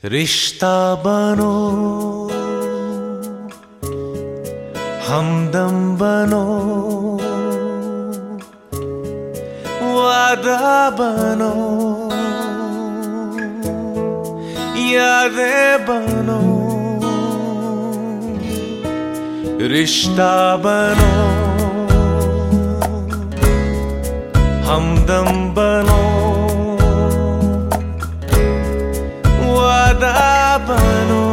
रिश्ता बनो, हमदम बनो, वादा बनो, यादें बनो। रिश्ता बनो, हमदम बनो, वादा बनो,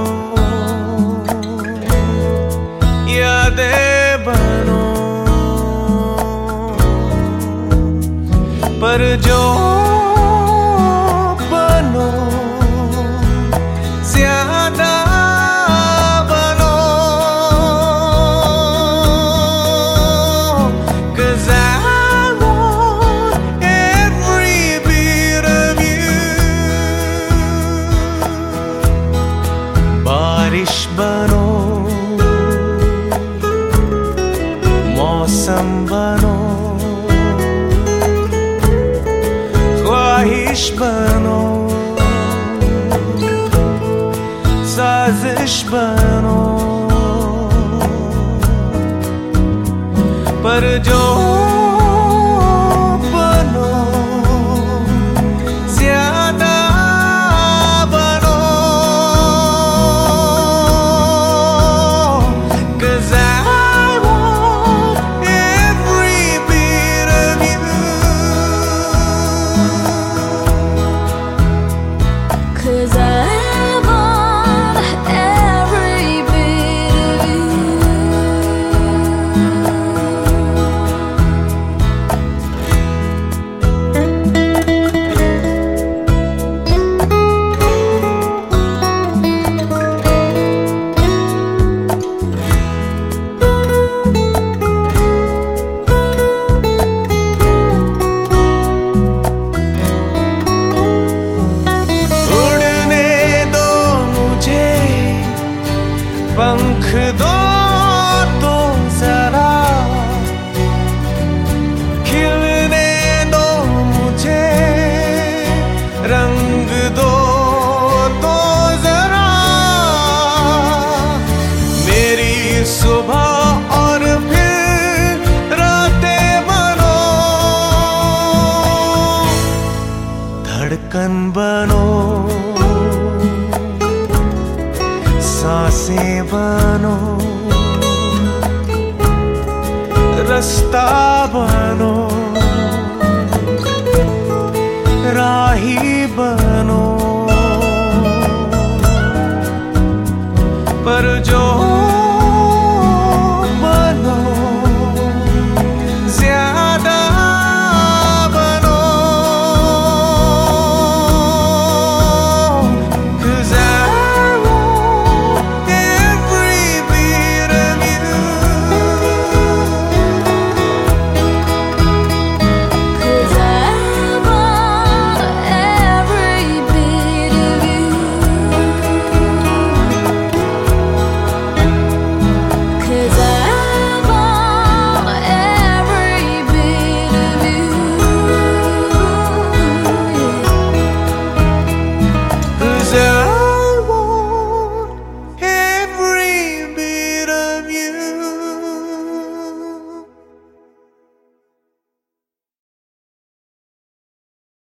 यादें बनो। पर जो बनो ज्यादा बनो, 'cause I want every bit of you। बारिश बनो, मौसम बनो, ख्वाहिश बनो, साजिश बनो। पर जो बनो ज्यादा बनो, 'cause I want every bit of you। 'Cause I want every bit of you। पंख दो तो जरा, खिलने दो मुझे, रंग दो तो जरा। मेरी सुबह और फिर रातें बनो, धड़कन बनो, सांसें बनो, रास्ता बनो, राही बनो। पर जो